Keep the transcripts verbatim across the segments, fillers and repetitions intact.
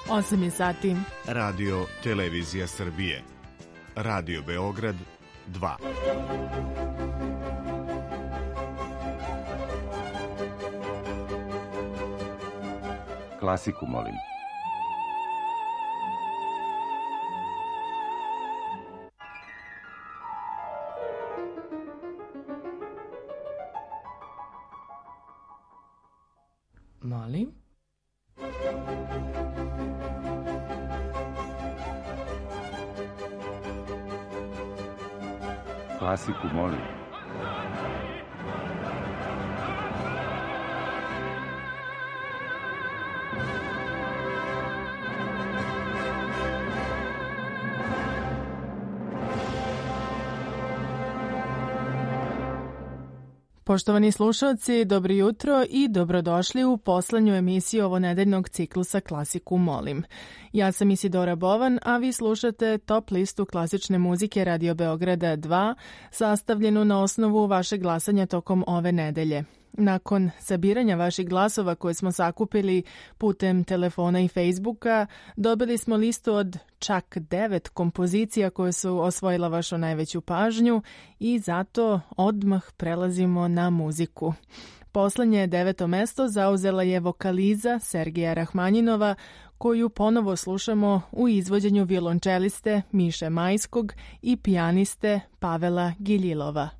osam je sati. Radio Televizija Srbije. Radio Beograd dva. Klasiku molim. Molim. Klasiku molim. Poštovani slušalci, dobro jutro i dobrodošli u poslednju emisiju ovonedeljnog ciklusa Klasiku molim. Ja sam Isidora Bovan, a vi slušate top listu klasične muzike Radio Beograda dva, sastavljenu na osnovu vašeg glasanja tokom ove nedelje. Nakon sabiranja vaših glasova koje smo sakupili putem telefona i Facebooka, dobili smo listu od čak devet kompozicija koje su osvojila vašu najveću pažnju i zato odmah prelazimo na muziku. Poslednje deveto mesto zauzela je vokaliza Sergeja Rahmanjinova, koju ponovo slušamo u izvođenju violončeliste Miše Majskog i pijaniste Pavela Giljilova.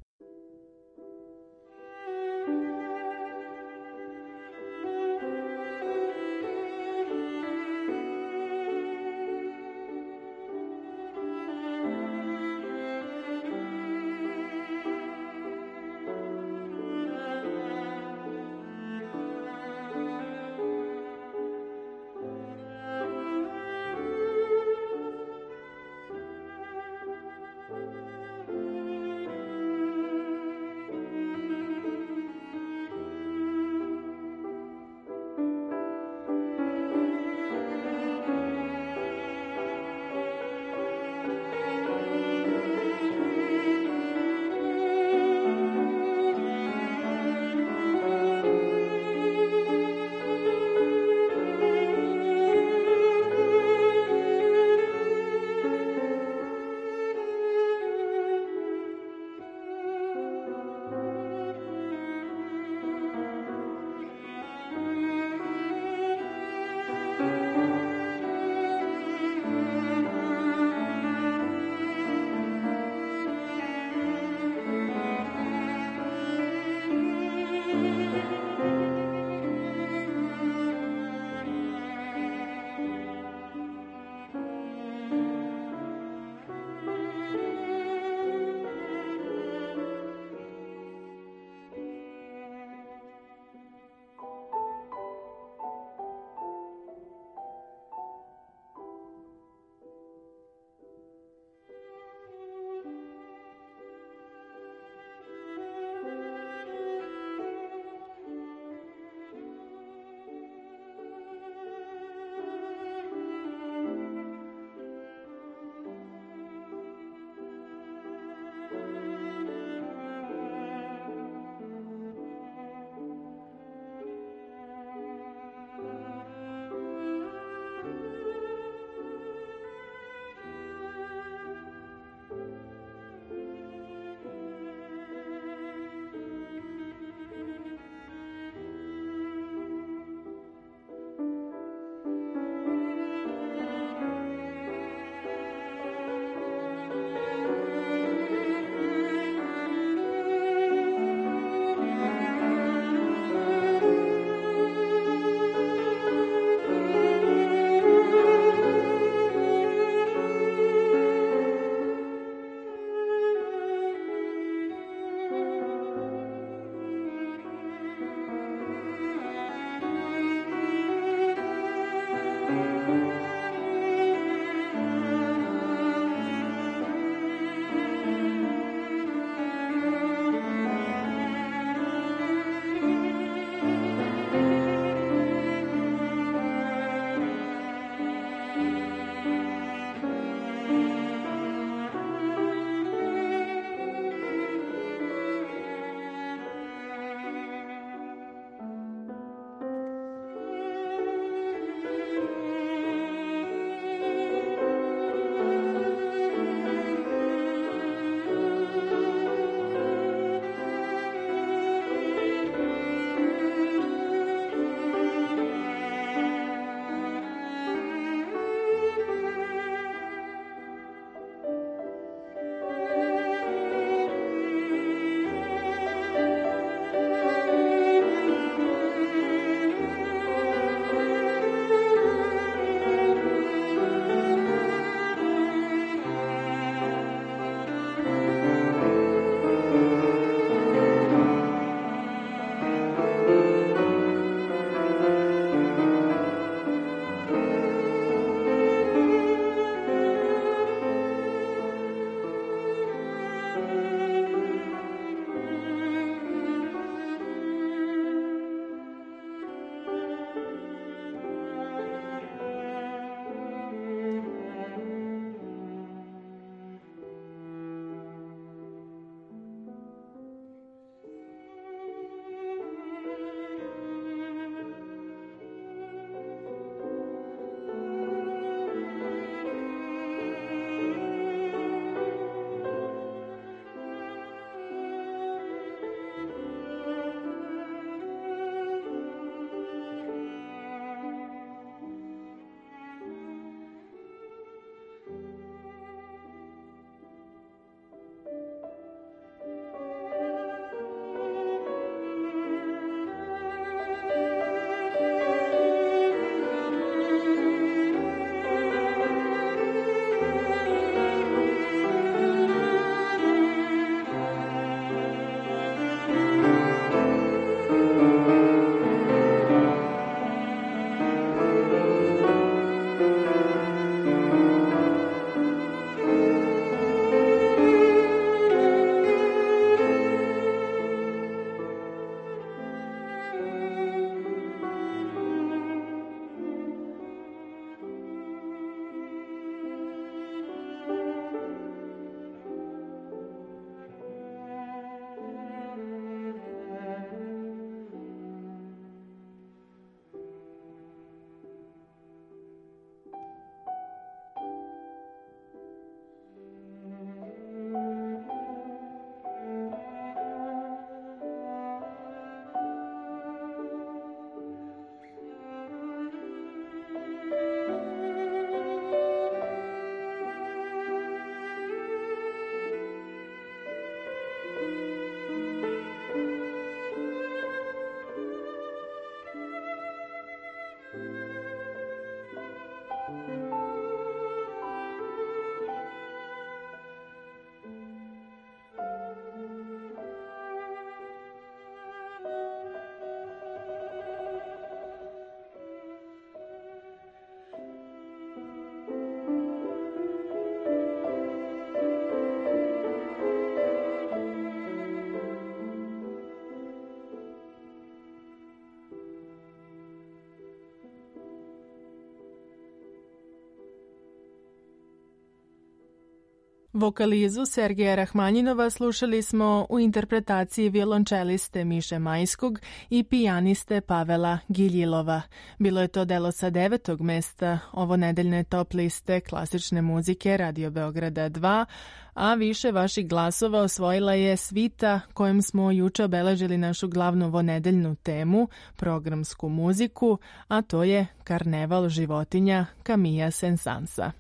Vokalizu Sergeja Rahmanjinova slušali smo u interpretaciji violončeliste Miše Majskog i pijaniste Pavela Giljilova. Bilo je to delo sa devetog mesta ovo nedeljne top liste klasične muzike Radio Beograda dva, a više vaših glasova osvojila je svita kojom smo juče obeležili našu glavnu vonedeljnu temu, programsku muziku, a to je Karneval životinja Camilla Saint-Saënsa.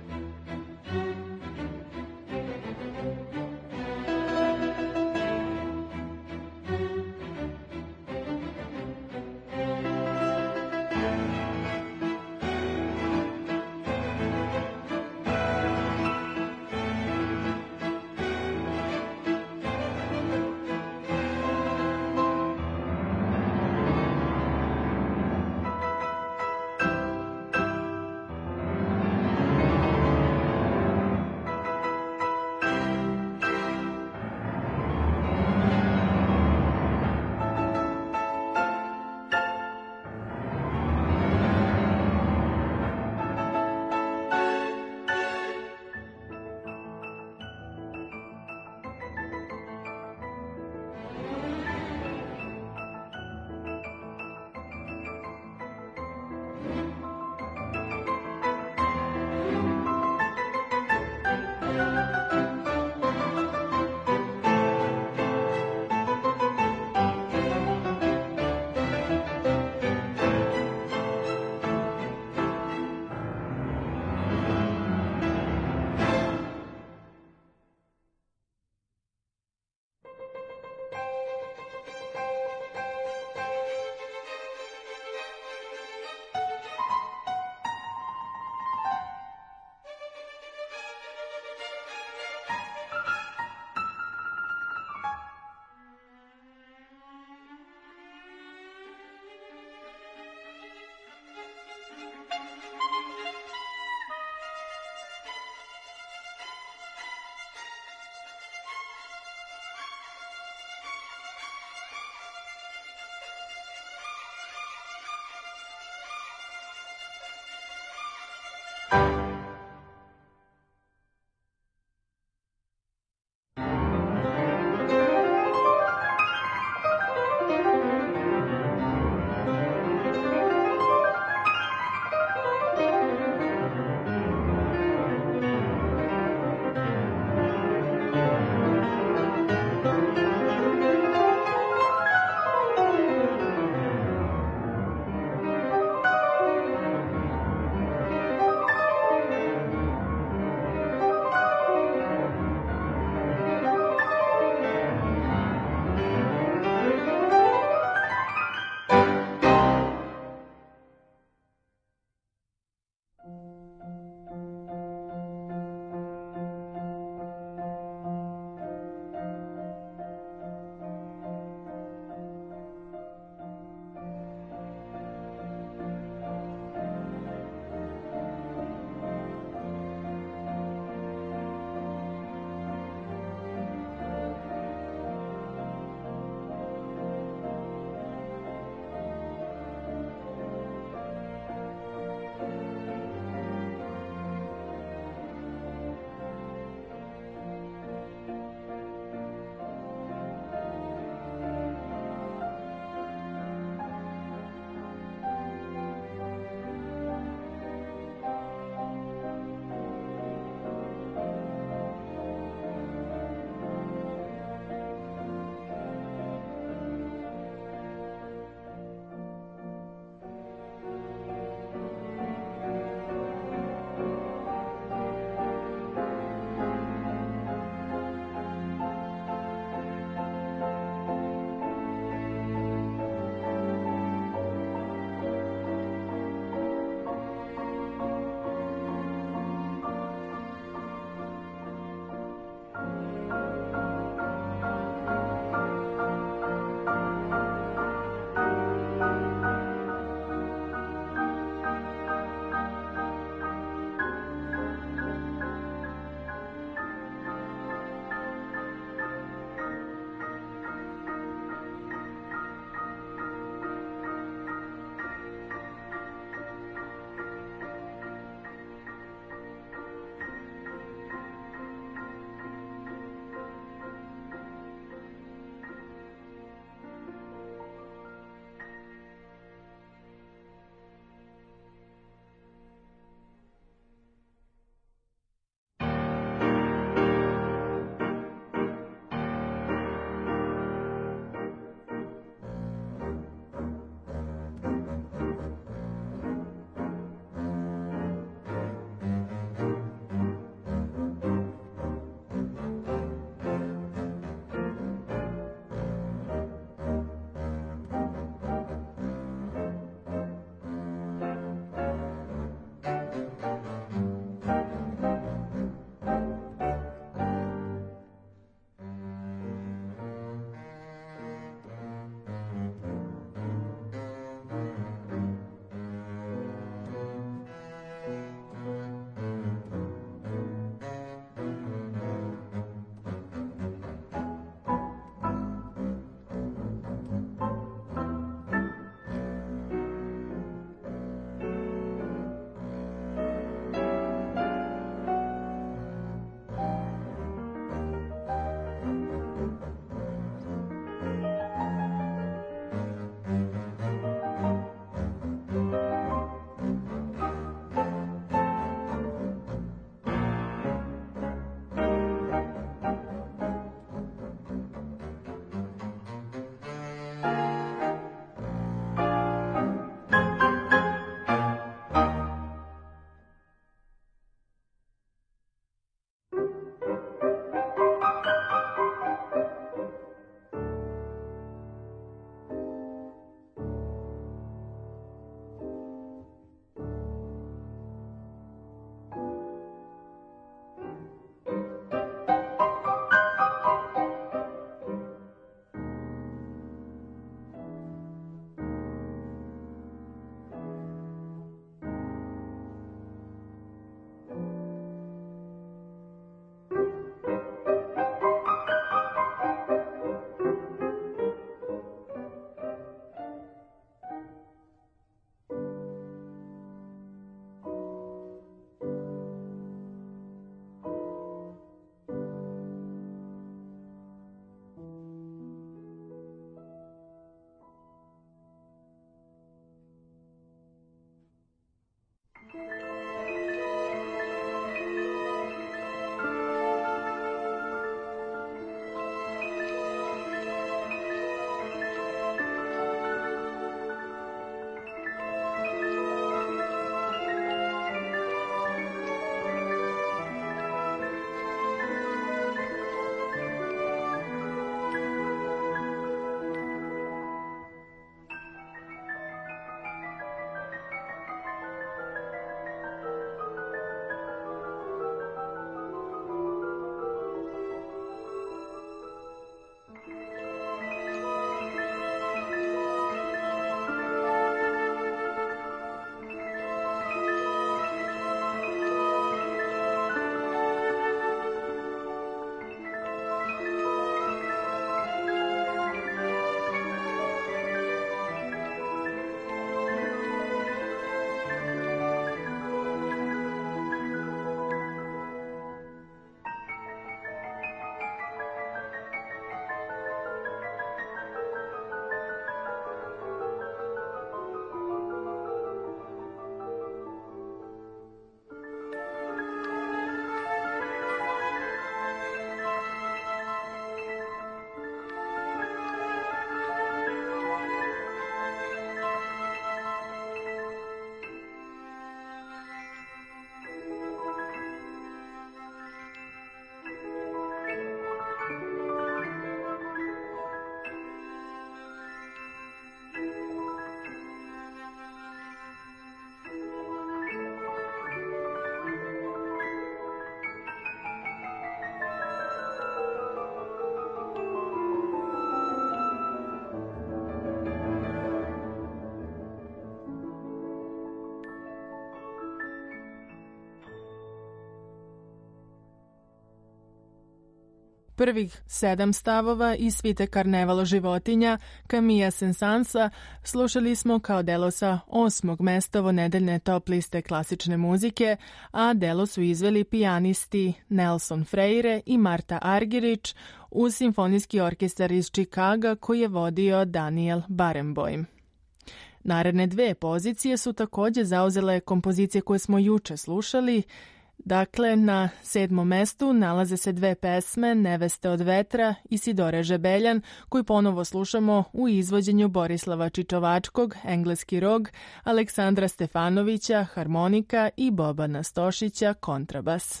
Prvih sedam stavova iz svite Karnevalo životinja Camilla Saint-Saënsa slušali smo kao delo sa osmog mesta ovonedeljne top liste klasične muzike, a delo su izveli pijanisti Nelson Freire i Marta Argerich uz simfonijski orkestar iz Čikaga koji je vodio Daniel Barenboim. Naredne dve pozicije su također zauzele kompozicije koje smo juče slušali. Dakle, na sedmom mestu nalaze se dve pesme Neveste od vetra i Sidore Žebeljan, koji ponovo slušamo u izvođenju Borislava Čičovačkog, engleski rog, Aleksandra Stefanovića, harmonika i Bobana Stošića, kontrabas.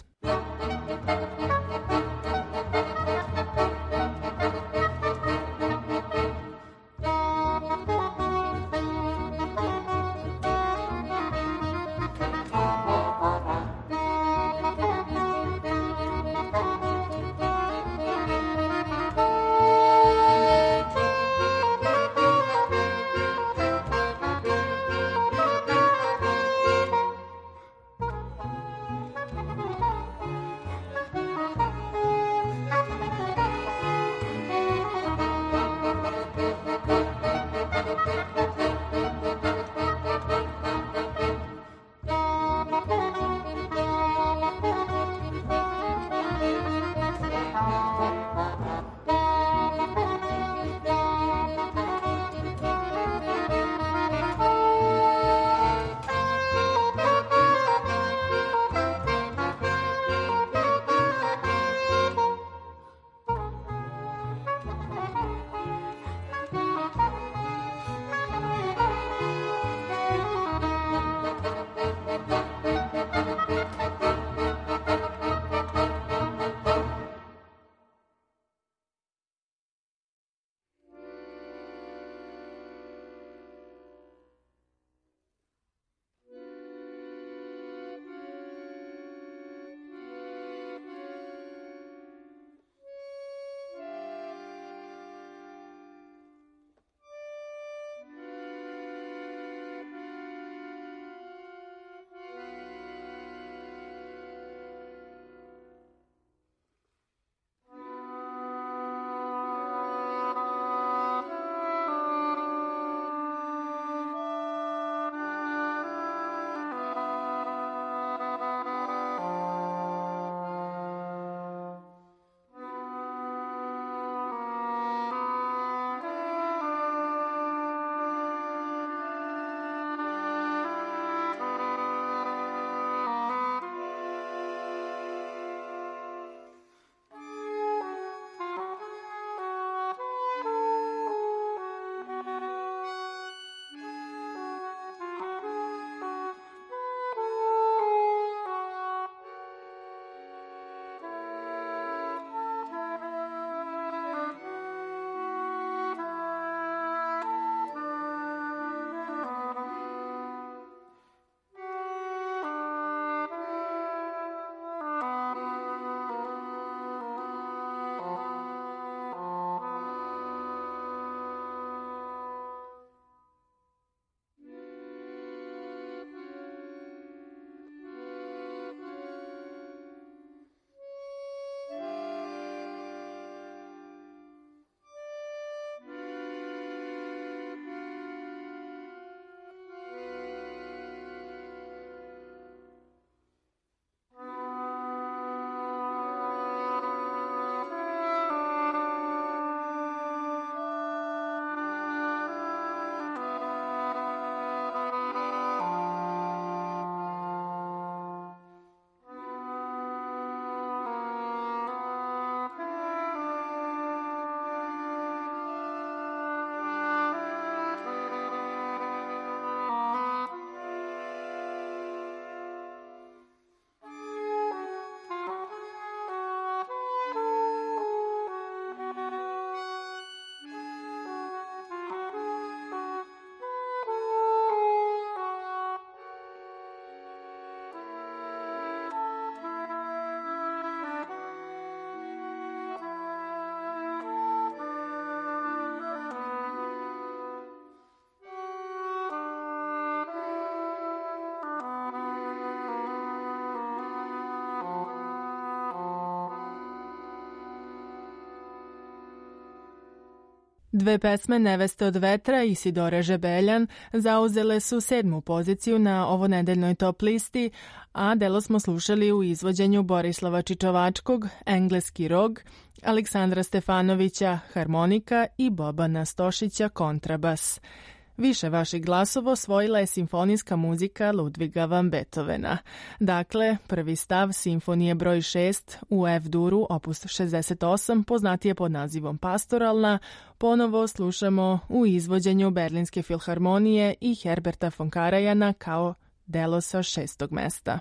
Dve pesme Neveste od vetra i Isidore Žebeljan zauzele su sedmu poziciju na ovonedeljnoj top listi, a delo smo slušali u izvođenju Borislava Čičovačkog, Engleski rog, Aleksandra Stefanovića, harmonika i Bobana Stošića, kontrabas. Više vaših glasova osvojila je simfonijska muzika Ludviga van Beethovena. Dakle, prvi stav simfonije broj šest u F-duru, opus šezdeset osam, poznatije pod nazivom Pastoralna, ponovo slušamo u izvođenju Berlinske filharmonije i Herberta von Karajana kao delo sa šestog mesta.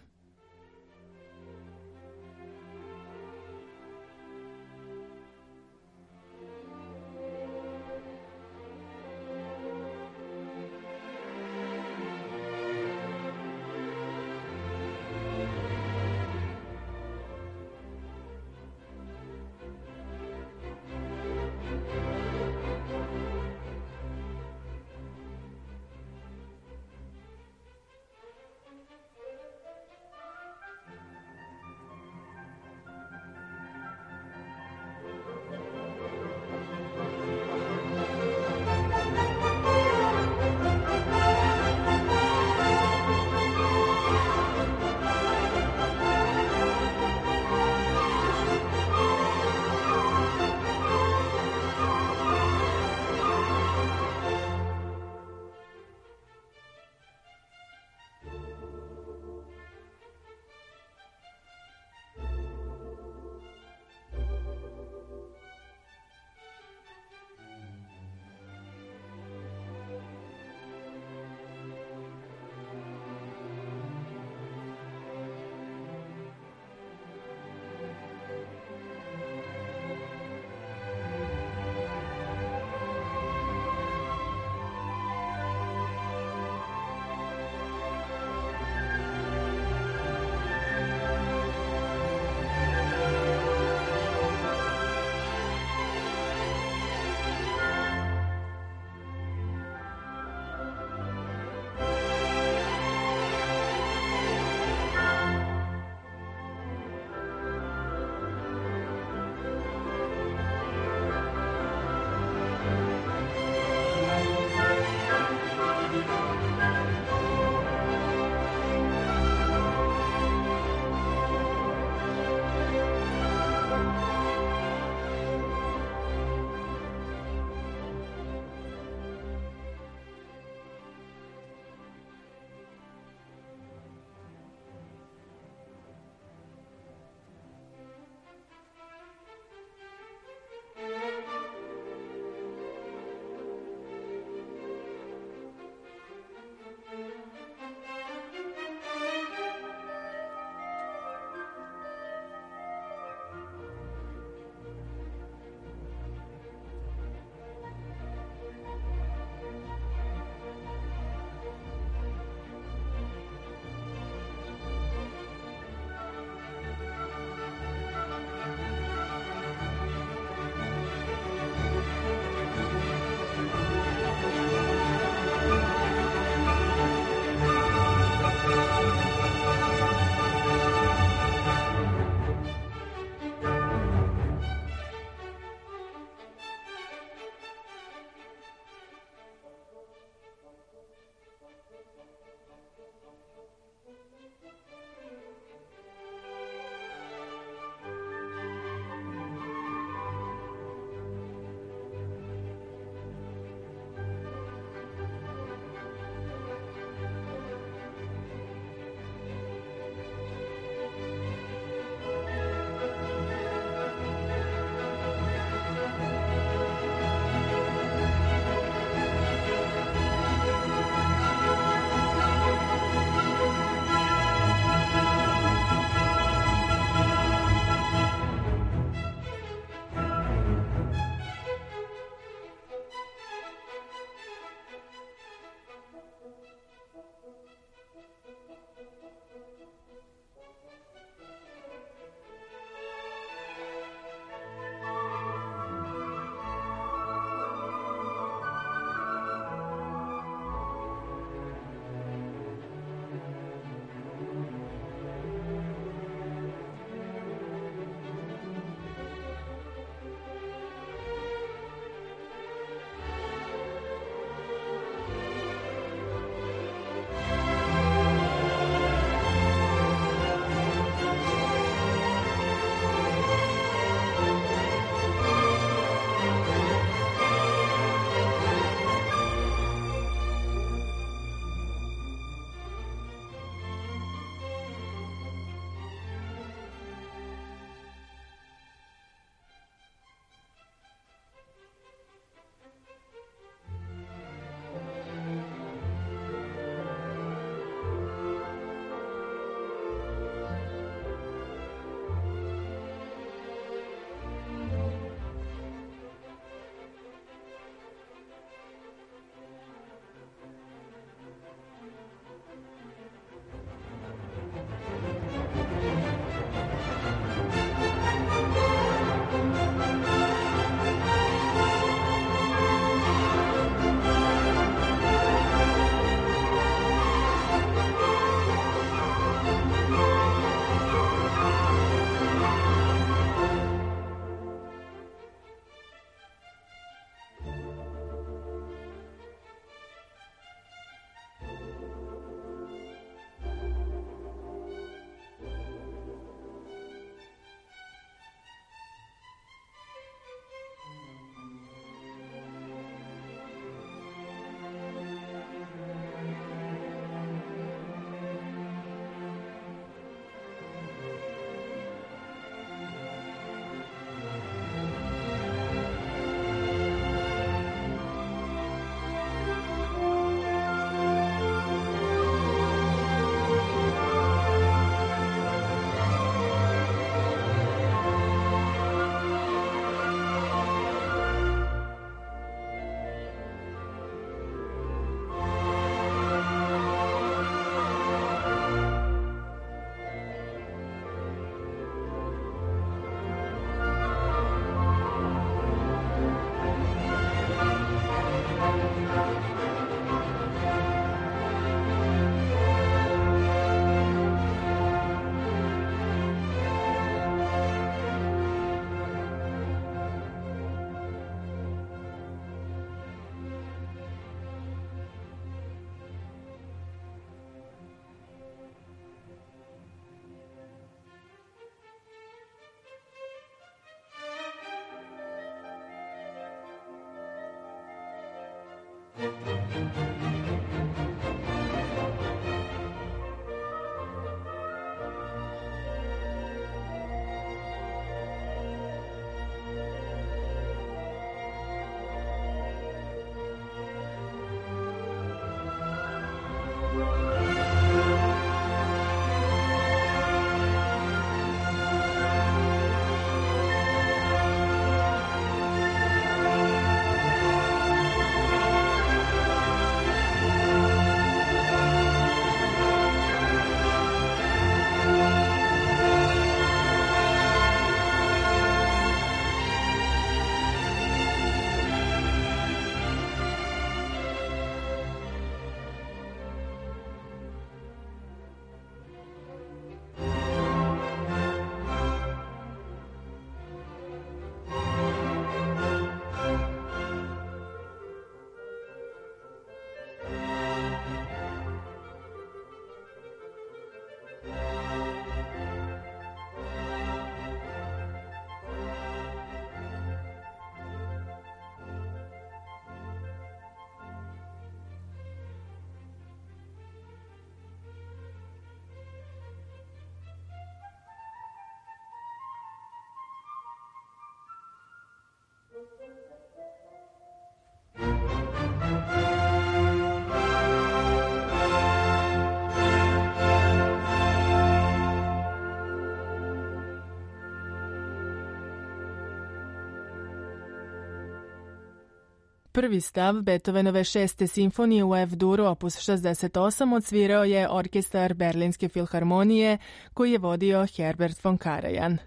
Prvi stav Beethovenove šeste simfonije u F-duru opus šezdeset osam odsvirao je orkestar Berlinske filharmonije koji je vodio Herbert von Karajan.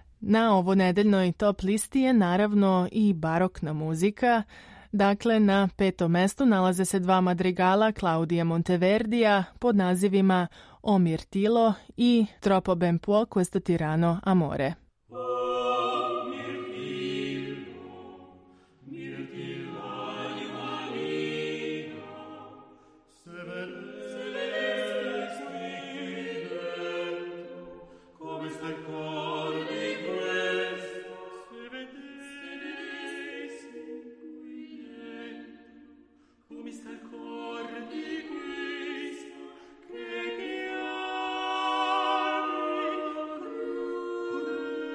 Na ovonedeljnoj top listi je naravno i barokna muzika. Dakle, na petom mestu nalaze se dva madrigala Claudija Monteverdija pod nazivima O Mirtillo i Troppo ben può questo tirano amore. Che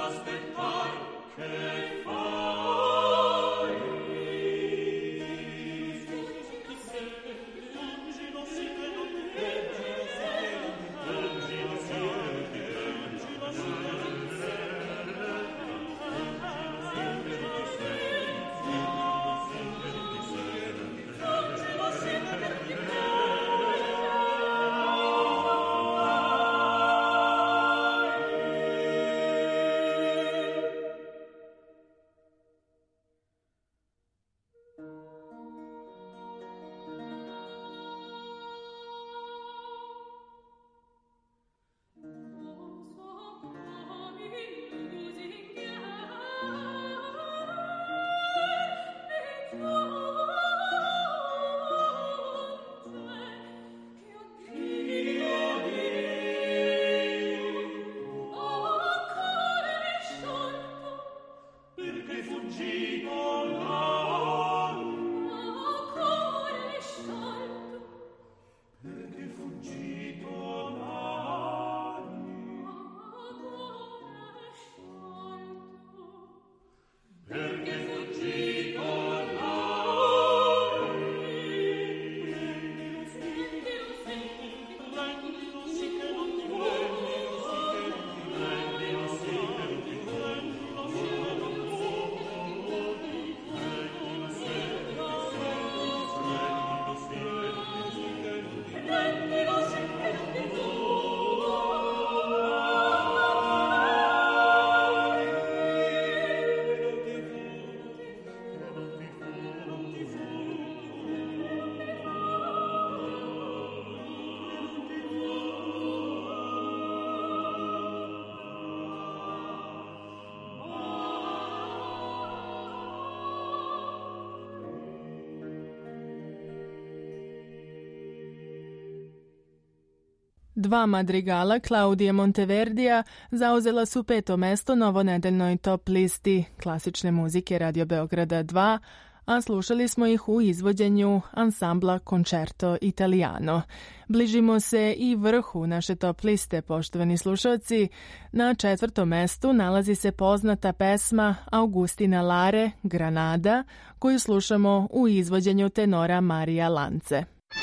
Dva madrigala Klaudije Monteverdija zauzela su peto mesto novonedeljnoj top listi klasične muzike Radio Beograda dva, a slušali smo ih u izvođenju ansambla Concerto Italiano. Bližimo se i vrhu naše top liste, poštovani slušalci. Na četvrtom mestu nalazi se poznata pesma Augustina Lare, Granada, koju slušamo u izvođenju tenora Marija Lance.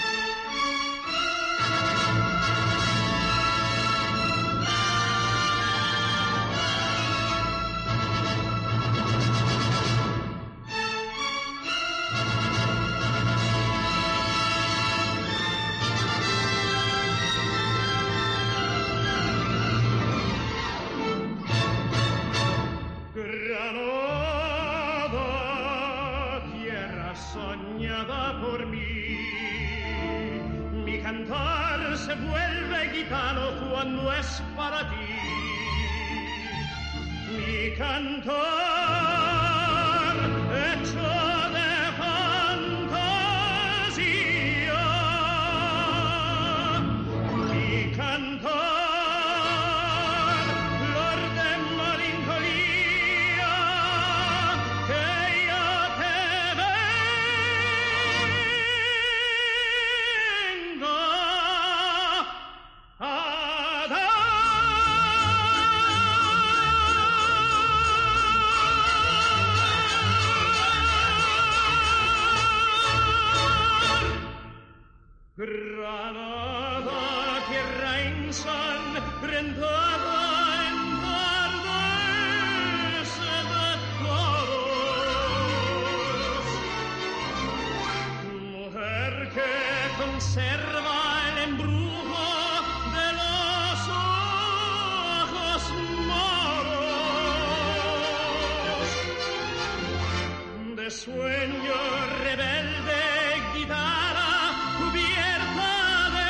Cuando es para ti mi cantar hecho de fantasía, mi cantar flor de melancolía que yo te vengo a Granada, tierra ensangrentada en tardes de toros, mujer que conserva el embrujo de los ojos moros, de sueño rebelde guitarra cubierta de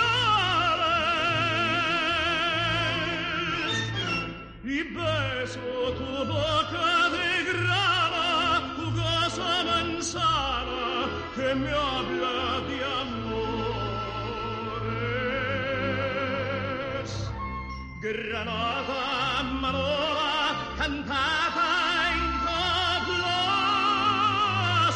flores, y beso tu boca de grana, jugosa manzana que me habla de amores. Granada, Manora, cantata en coplas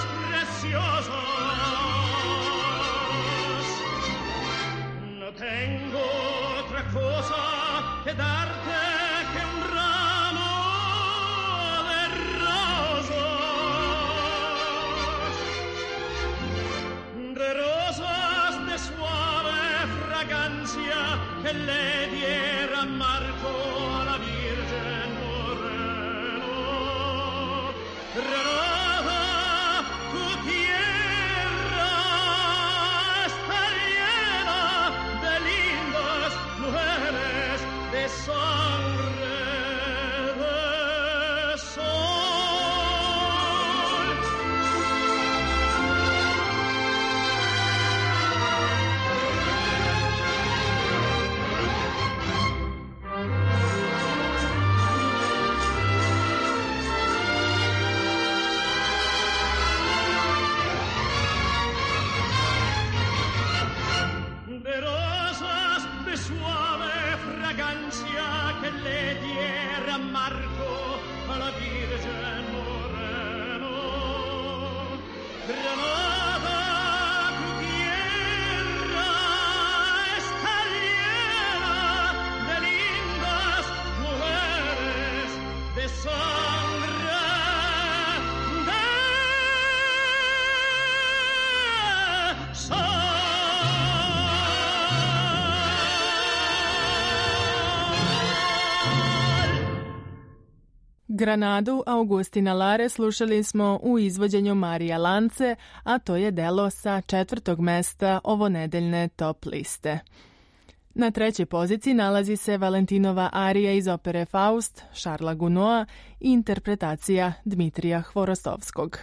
preciosas. No tengo otra cosa que darte que un ramo le diera Marco alla Virgen Moreno. Granada, tu tierra está llena de lindas mujeres de sangre de sol. De rosas de suave fragancia que le diera Marco a la Virgen Moreno. Granada, tu tierra está llena de lindas mujeres de sangre de sol. Granadu Augustina Lare slušali smo u izvođenju Marija Lance, a to je delo sa četvrtog mesta ovonedeljne top liste. Na trećoj poziciji nalazi se Valentinova arija iz opere Faust, Šarla Gunoa i interpretacija Dmitrija Hvorostovskog.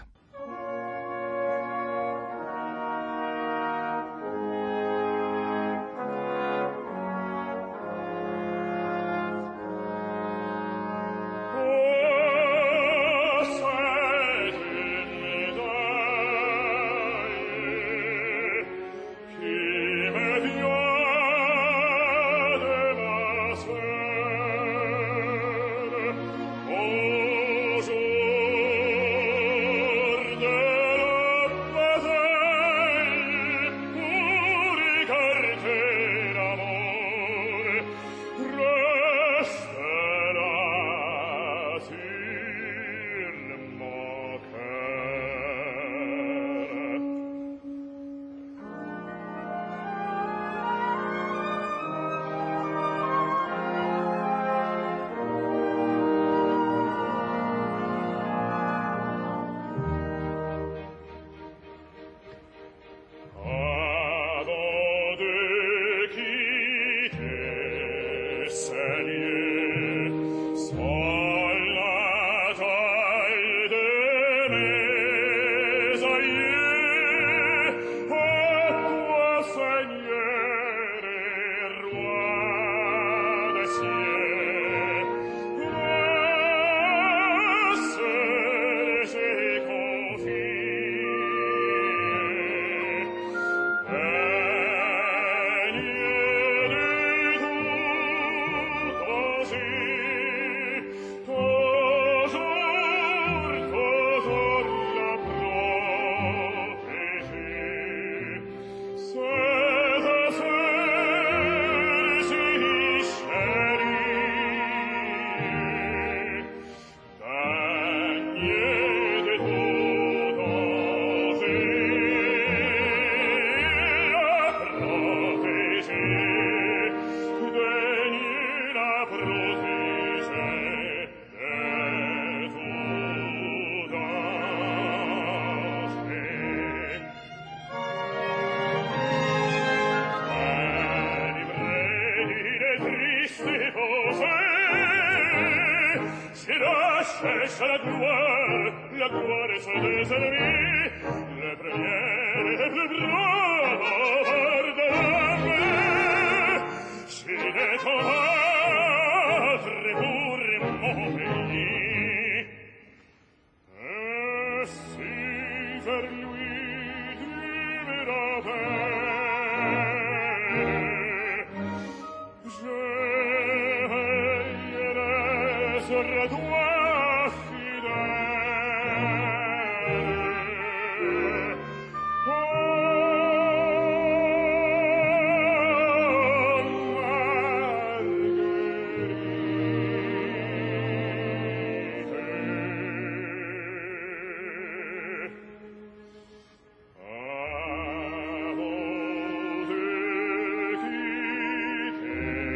cherche la gloire, la gloire est celle des ennemis, les premiers, les plus braves pardonnent. Je n'ai combattre pour mon pays. Ainsi vers lui primera je serai toi fidèle.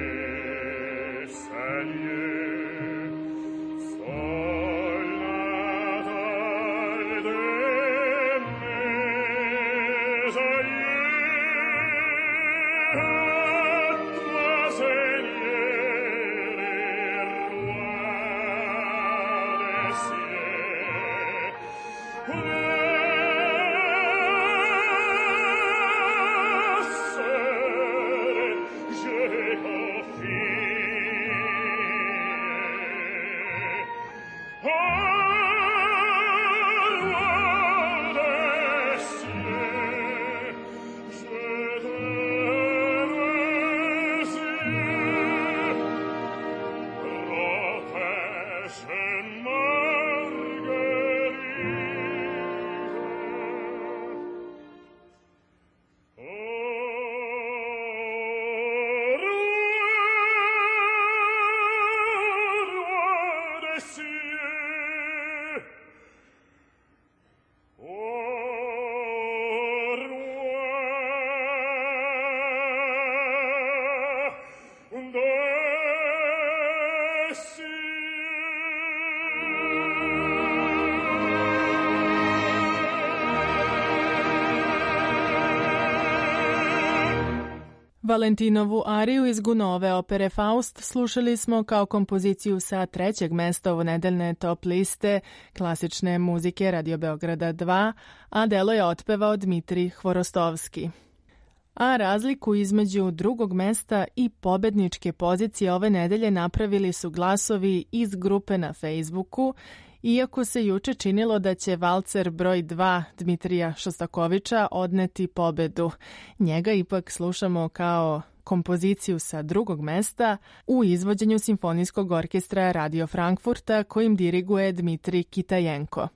Valentinovu ariju iz Gunove opere Faust slušali smo kao kompoziciju sa trećeg mesta ovonedeljne top liste klasične muzike Radio Beograda dva, a delo je otpevao Dmitrij Hvorostovski. A razliku između drugog mesta i pobedničke pozicije ove nedelje napravili su glasovi iz grupe na Facebooku, iako se juče činilo da će valcer broj dva Dmitrija Šostakovića odneti pobedu. Njega ipak slušamo kao kompoziciju sa drugog mesta u izvođenju Simfonijskog orkestra Radio Frankfurta kojim diriguje Dmitrij Kitajenko.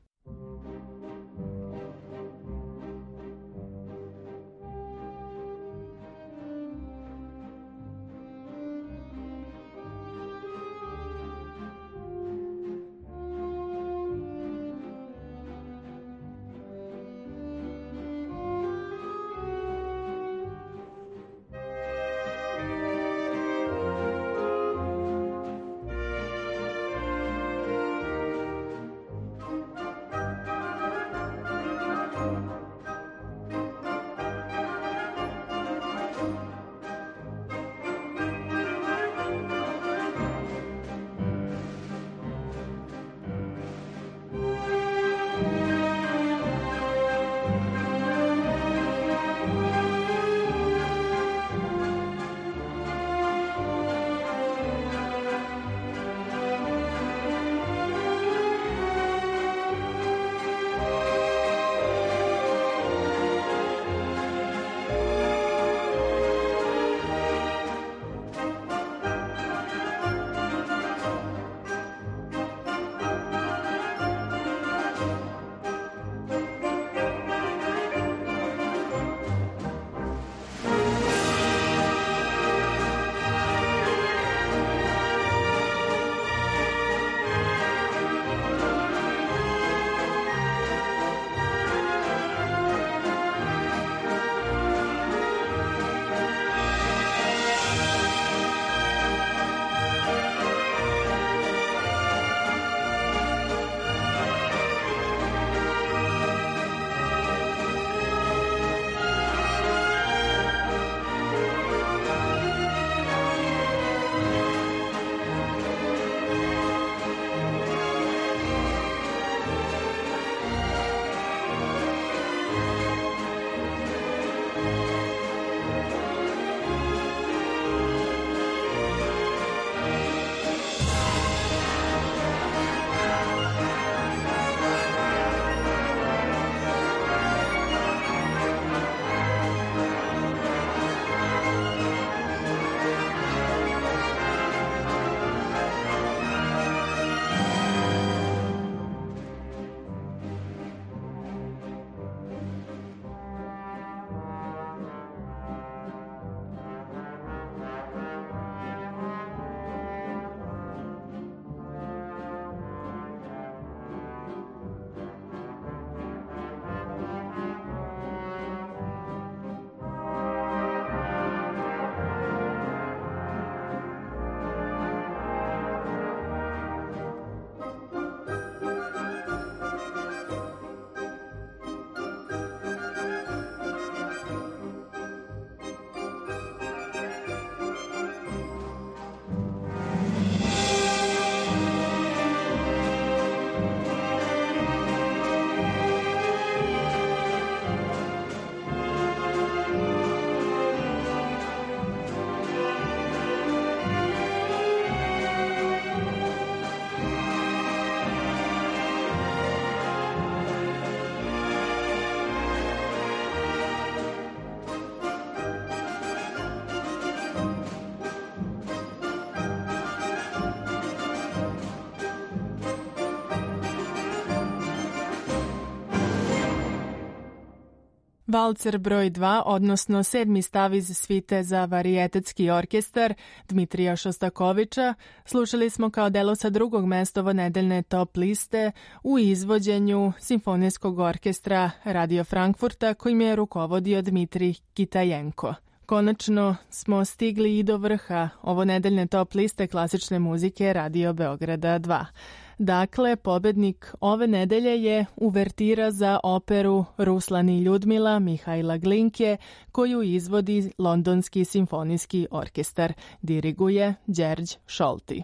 Valcer broj dva, odnosno sedmi stav iz svite za varijetetski orkestar Dmitrija Šostakovića, slušali smo kao delo sa drugog mesta ovonedeljne top liste u izvođenju Simfonijskog orkestra Radio Frankfurta kojim je rukovodio Dmitrij Kitajenko. Konačno smo stigli i do vrha ovonedeljne top liste klasične muzike Radio Beograda dva. Dakle, pobednik ove nedelje je uvertira za operu Ruslan i Ljudmila Mihajla Glinke, koju izvodi Londonski simfonijski orkestar. Diriguje Đerđ Šolti.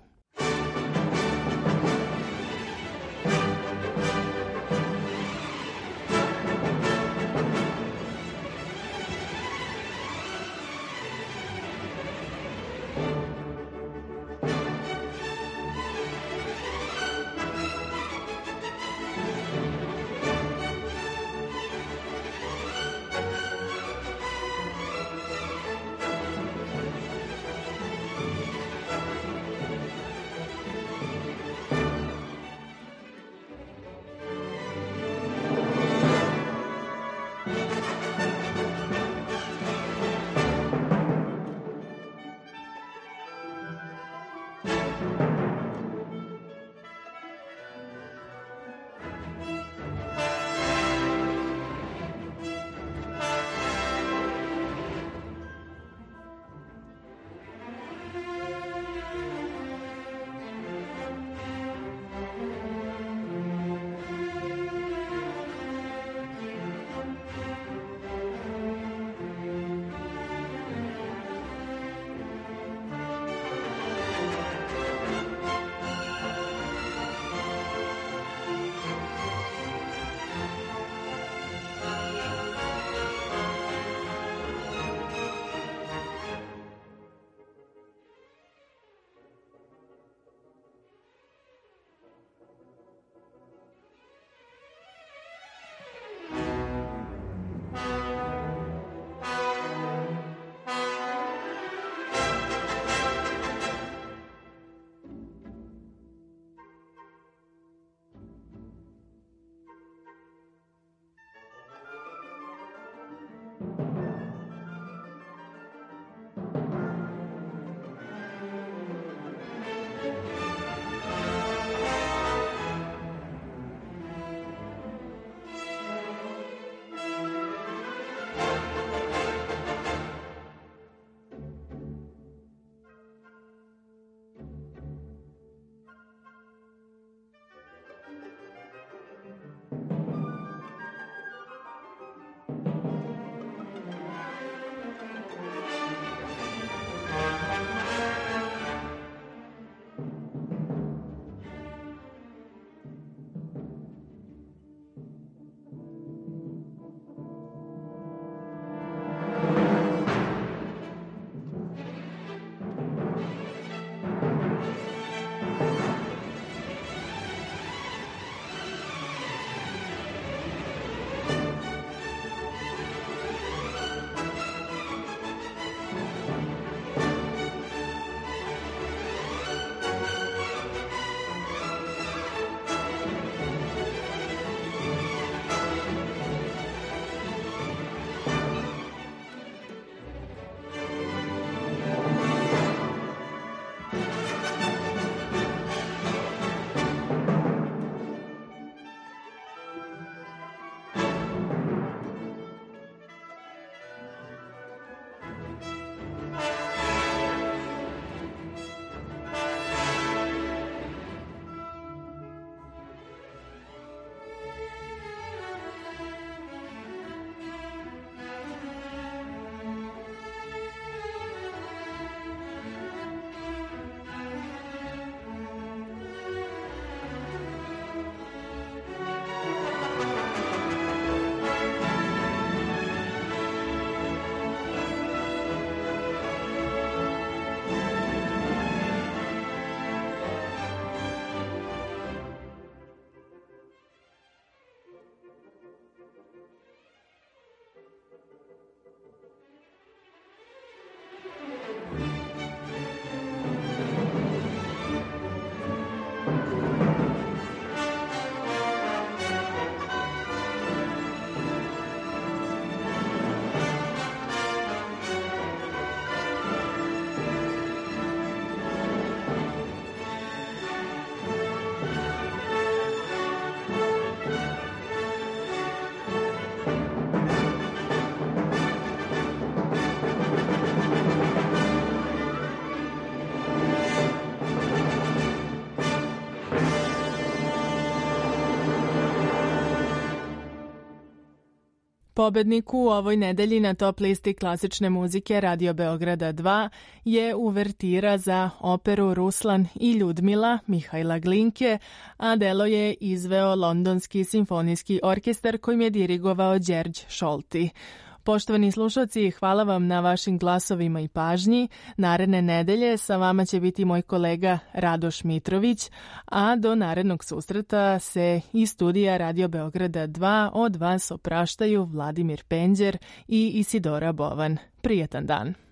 Pobednik u ovoj nedelji na top listi klasične muzike Radio Beograda dva je uvertira za operu Ruslan i Ljudmila Mihajla Glinke, a delo je izveo Londonski simfonijski orkestar kojim je dirigovao Đerđ Šolti. Poštovani slušalci, hvala vam na vašim glasovima i pažnji. Naredne nedelje sa vama će biti moj kolega Radoš Mitrović, a do narednog susreta se iz studija Radio Beograda dva od vas opraštaju Vladimir Penđer i Isidora Bovan. Prijetan dan.